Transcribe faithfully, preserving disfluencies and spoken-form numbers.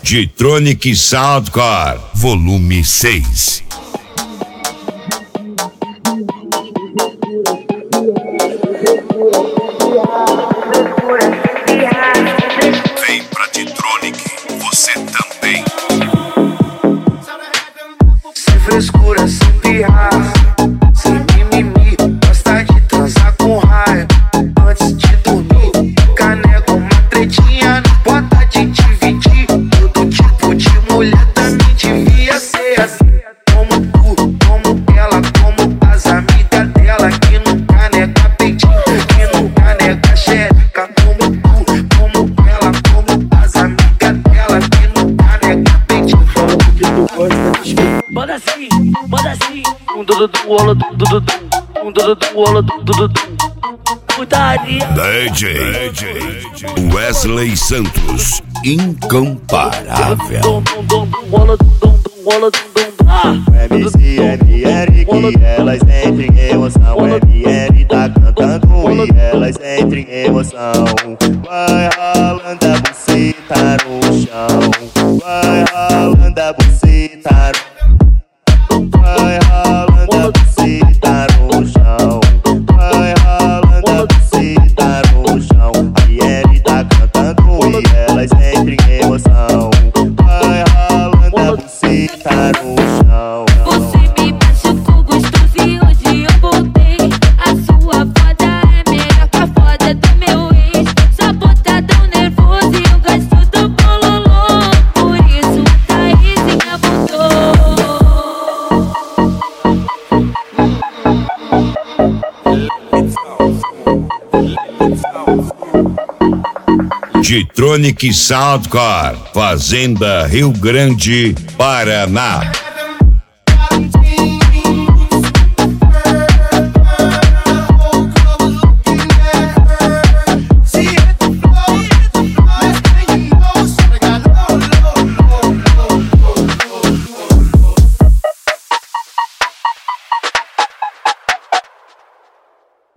G-Tronic Soundcore, volume seis. Vem pra G-Tronic, você também. Sem frescura, sem pirraça, sem mimimi, gosta de transar com raio. Antes de dormir, caneca, uma tretinha, não bota de dividir. Todo tipo de mulher também devia ser assim. Como tu, como ela, como as amigas dela, que nunca nega peitinho, que nunca nega xereca. Como tu, como ela, como as amigas dela, que nunca nega peitinho. Manda assim, manda assim. Um do do do, rola do do do do. Um do do do, rola do do do do. Putaria. D J, D J Wesley Santos, incomparável. Dum dum dum, rola dum dum dum, rola dum dum dum. Ah. M C M R que elas entrem em emoção. M R tá cantando e elas entrem em emoção. Vai ralando a buceta no chão. Vai ralando a buceta no Vai ralando a buceta no chão. Vai ralando a buceta no chão. A L tá cantando e elas entrem em emoção. Vai ralando a buceta no chão. Você me machucou gostoso e hoje eu voltei. A sua foda é melhor que a foda do meu ex. Só botadão nervoso e eu gosto do bololô. Por isso a Thaísinha voltou. G-Tronic Soundcore, Fazenda Rio Grande, Paraná.